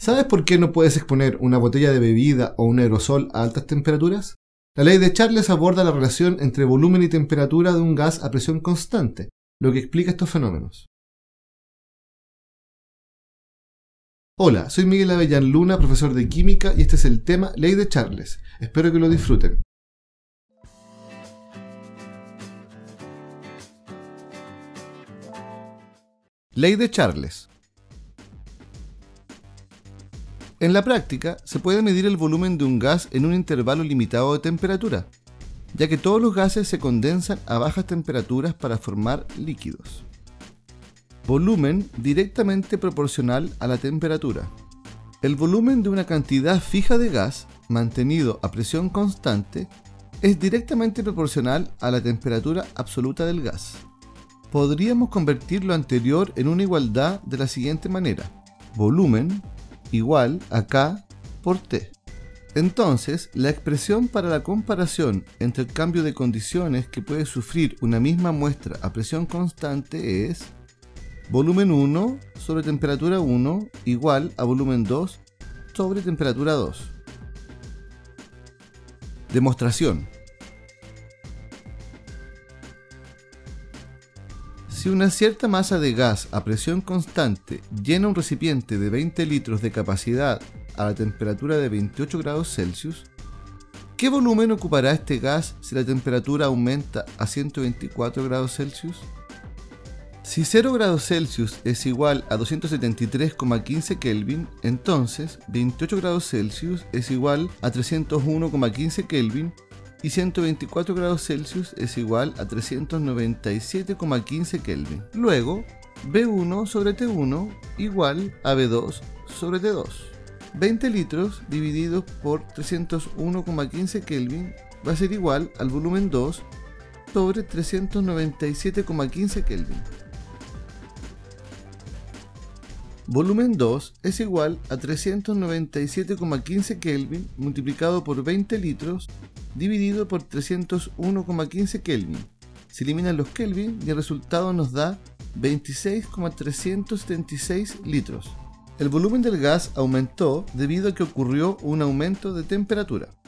¿Sabes por qué no puedes exponer una botella de bebida o un aerosol a altas temperaturas? La ley de Charles aborda la relación entre volumen y temperatura de un gas a presión constante, lo que explica estos fenómenos. Hola, soy Miguel Avellán Luna, profesor de Química, y este es el tema Ley de Charles. Espero que lo disfruten. Ley de Charles. En la práctica, se puede medir el volumen de un gas en un intervalo limitado de temperatura, ya que todos los gases se condensan a bajas temperaturas para formar líquidos. Volumen directamente proporcional a la temperatura. El volumen de una cantidad fija de gas, mantenido a presión constante, es directamente proporcional a la temperatura absoluta del gas. Podríamos convertir lo anterior en una igualdad de la siguiente manera: volumen igual a K por T. Entonces, la expresión para la comparación entre el cambio de condiciones que puede sufrir una misma muestra a presión constante es volumen 1 sobre temperatura 1 igual a volumen 2 sobre temperatura 2. Demostración. Si una cierta masa de gas a presión constante llena un recipiente de 20 litros de capacidad a la temperatura de 28 grados Celsius, ¿qué volumen ocupará este gas si la temperatura aumenta a 124 grados Celsius? Si 0 grados Celsius es igual a 273,15 Kelvin, entonces 28 grados Celsius es igual a 301,15 Kelvin y 124 grados Celsius es igual a 397,15 Kelvin. Luego, B1 sobre T1 igual a B2 sobre T2. 20 litros divididos por 301,15 Kelvin va a ser igual al volumen 2 sobre 397,15 Kelvin. Volumen 2 es igual a 397,15 Kelvin multiplicado por 20 litros dividido por 301,15 Kelvin. Se eliminan los Kelvin y el resultado nos da 26,376 litros. El volumen del gas aumentó debido a que ocurrió un aumento de temperatura.